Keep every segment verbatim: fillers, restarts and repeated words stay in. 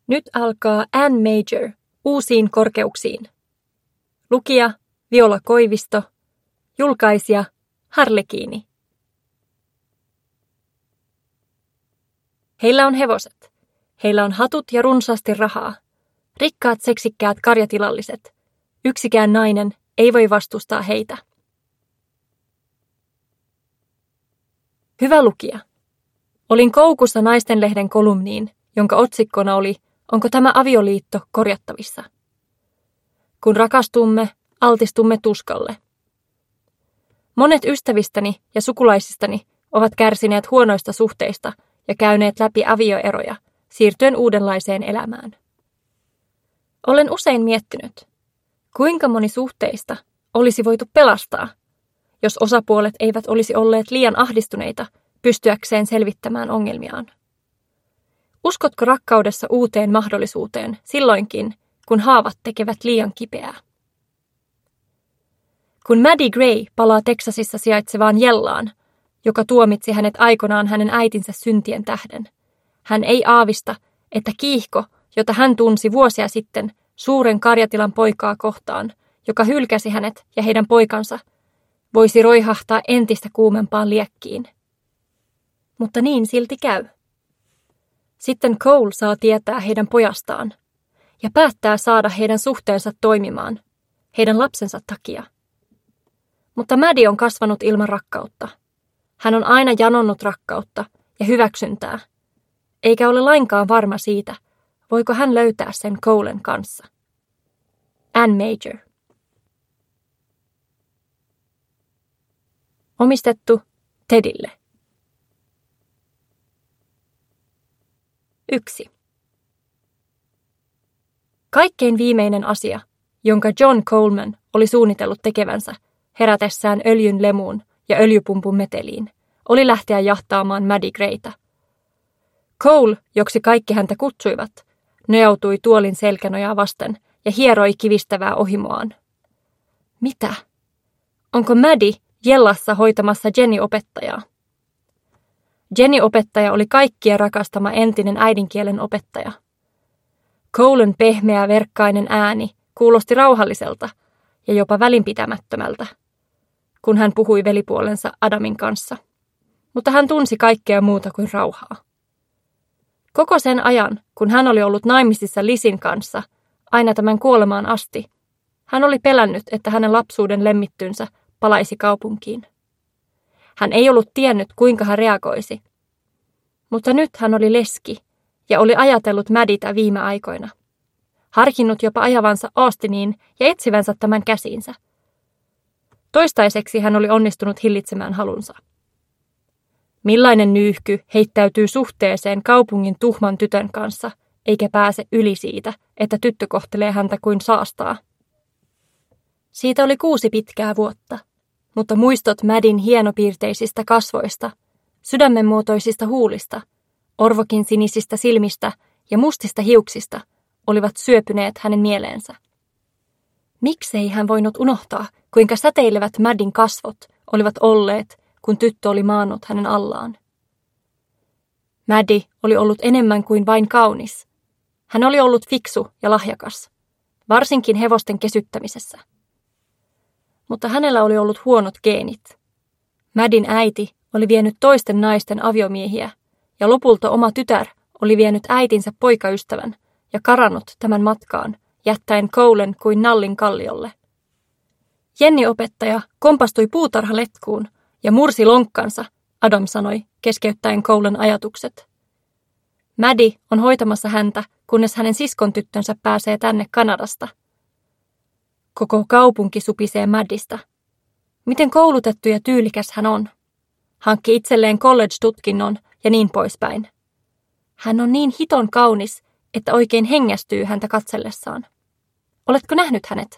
Nyt alkaa Anne Major uusiin korkeuksiin. Lukija Viola Koivisto. Julkaisija Harlekiini. Heillä on hevoset. Heillä on hatut ja runsaasti rahaa. Rikkaat seksikkäät karjatilalliset. Yksikään nainen ei voi vastustaa heitä. Hyvä lukija. Olin koukussa Naistenlehden kolumniin, jonka otsikkona oli Onko tämä avioliitto korjattavissa? Kun rakastumme, altistumme tuskalle. Monet ystävistäni ja sukulaisistani ovat kärsineet huonoista suhteista ja käyneet läpi avioeroja, siirtyen uudenlaiseen elämään. Olen usein miettinyt, kuinka moni suhteista olisi voitu pelastaa, jos osapuolet eivät olisi olleet liian ahdistuneita pystyäkseen selvittämään ongelmiaan. Uskotko rakkaudessa uuteen mahdollisuuteen silloinkin, kun haavat tekevät liian kipeää? Kun Maddie Gray palaa Teksasissa sijaitsevaan Jellaan, joka tuomitsi hänet aikanaan hänen äitinsä syntien tähden, hän ei aavista, että kiihko, jota hän tunsi vuosia sitten suuren karjatilan poikaa kohtaan, joka hylkäsi hänet ja heidän poikansa, voisi roihahtaa entistä kuumempaan liekkiin. Mutta niin silti käy. Sitten Cole saa tietää heidän pojastaan ja päättää saada heidän suhteensa toimimaan, heidän lapsensa takia. Mutta Maddie on kasvanut ilman rakkautta. Hän on aina janonnut rakkautta ja hyväksyntää, eikä ole lainkaan varma siitä, voiko hän löytää sen Colen kanssa. Anne Major. Omistettu Tedille. Yksi. Kaikkein viimeinen asia, jonka John Coleman oli suunnitellut tekevänsä herätessään öljyn lemuun ja öljypumpun meteliin, oli lähteä jahtaamaan Maddie Graytä. Cole, joksi kaikki häntä kutsuivat, nojautui tuolin selkänojaa vasten ja hieroi kivistävää ohimoaan. Mitä? Onko Maddie Jellassa hoitamassa Jenny-opettajaa? Jenny-opettaja oli kaikkien rakastama entinen äidinkielen opettaja. Colen pehmeä verkkainen ääni kuulosti rauhalliselta ja jopa välinpitämättömältä, kun hän puhui velipuolensa Adamin kanssa. Mutta hän tunsi kaikkea muuta kuin rauhaa. Koko sen ajan, kun hän oli ollut naimisissa Lisin kanssa, aina tämän kuolemaan asti, hän oli pelännyt, että hänen lapsuuden lemmittynsä palaisi kaupunkiin. Hän ei ollut tiennyt, kuinka hän reagoisi. Mutta nyt hän oli leski ja oli ajatellut Maddieta viime aikoina. Harkinnut jopa ajavansa Austiniin ja etsivänsä tämän käsiinsä. Toistaiseksi hän oli onnistunut hillitsemään halunsa. Millainen nyyhky heittäytyy suhteeseen kaupungin tuhman tytön kanssa, eikä pääse yli siitä, että tyttö kohtelee häntä kuin saastaa. Siitä oli kuusi pitkää vuotta, mutta muistot Maddien hienopiirteisistä kasvoista, sydämenmuotoisista huulista, orvokin sinisistä silmistä ja mustista hiuksista olivat syöpyneet hänen mieleensä. Miksei hän voinut unohtaa, kuinka säteilevät Maddien kasvot olivat olleet, kun tyttö oli maannut hänen allaan. Maddie oli ollut enemmän kuin vain kaunis. Hän oli ollut fiksu ja lahjakas, varsinkin hevosten kesyttämisessä. Mutta hänellä oli ollut huonot geenit. Maddien äiti oli vienyt toisten naisten aviomiehiä, ja lopulta oma tytär oli vienyt äitinsä poikaystävän ja karannut tämän matkaan, jättäen Colen kuin nallin kalliolle. Jenny-opettaja kompastui puutarhaletkuun ja mursi lonkkansa, Adam sanoi, keskeyttäen Colen ajatukset. Maddie on hoitamassa häntä, kunnes hänen siskon tyttönsä pääsee tänne Kanadasta. Koko kaupunki supisee Maddista. Miten koulutettu ja tyylikäs hän on. Hankki itselleen college-tutkinnon ja niin poispäin. Hän on niin hiton kaunis, että oikein hengästyy häntä katsellessaan. Oletko nähnyt hänet?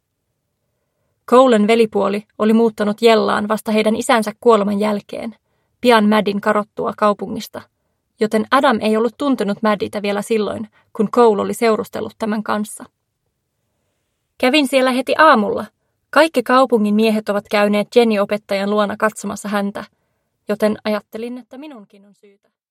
Colen velipuoli oli muuttanut Jellaan vasta heidän isänsä kuoleman jälkeen, pian Maddien karottua kaupungista, joten Adam ei ollut tuntenut Maddieta vielä silloin, kun Cole oli seurustellut tämän kanssa. Kävin siellä heti aamulla. Kaikki kaupungin miehet ovat käyneet Jenny-opettajan luona katsomassa häntä, joten ajattelin, että minunkin on syytä.